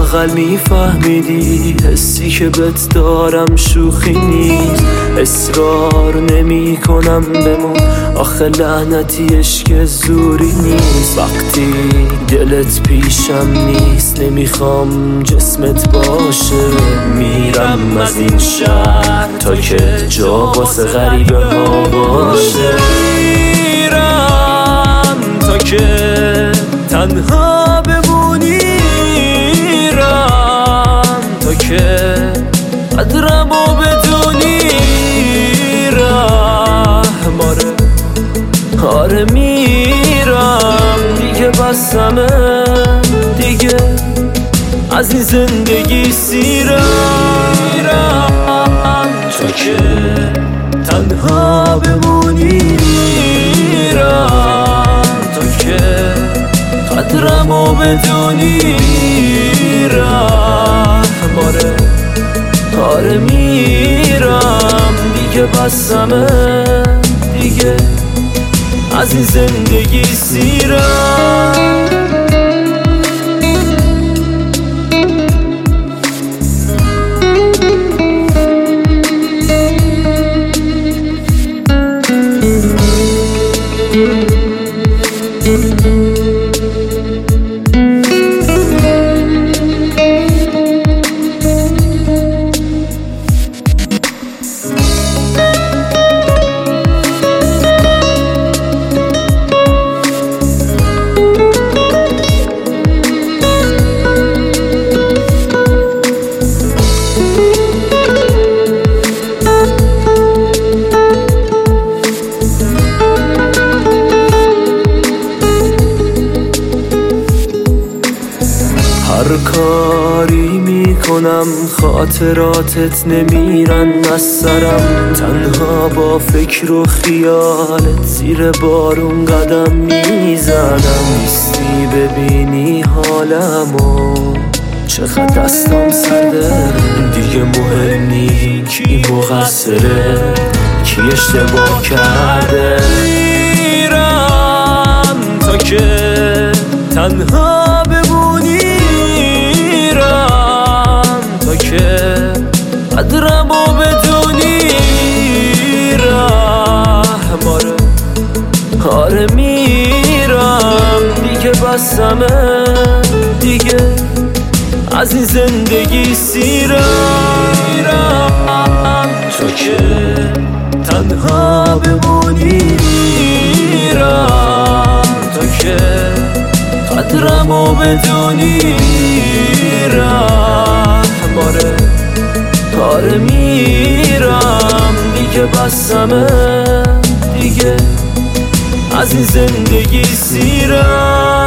لااقل میفهمیدی حسی که بهت دارم شوخی نیست. اصرار نمی کنم بمون، آخه لعنتی عشق زوری نیست. وقتی دلت پیشم نیست نمیخوام جسمت باشه. میرم از این شهر تا که جا واسه غریبه ها باشه. میرم تا که تنها بمونی، میرم تا که قدرمو بدونی. آره میرم دیگه، بسمه دیگه از این زندگی سیرم. تو که تنها بمونی، میرم تو که قدرمو بدونی. آره میرم دیگه، بسمه دیگه از این زندگی سیرم. هر کاری میکنم خاطراتت نمیرن از سرم. تنها با فکر و خیالت زیر بارون قدم میزنم. نیستی ببینی حالمو، چقدر دستم سرده. دیگه مهم نی کی مقصره، کی اشتباه کرده. میرم تا که تنها بمونی، تا که قدرمو بدونی. آره میرم دیگه، بسمه دیگه از این زندگی سیرم. تو که تنها بمونی، تو که قدرمو بدونی. آره میرم دیگه، بسمه دیگه از این زندگی سیرم.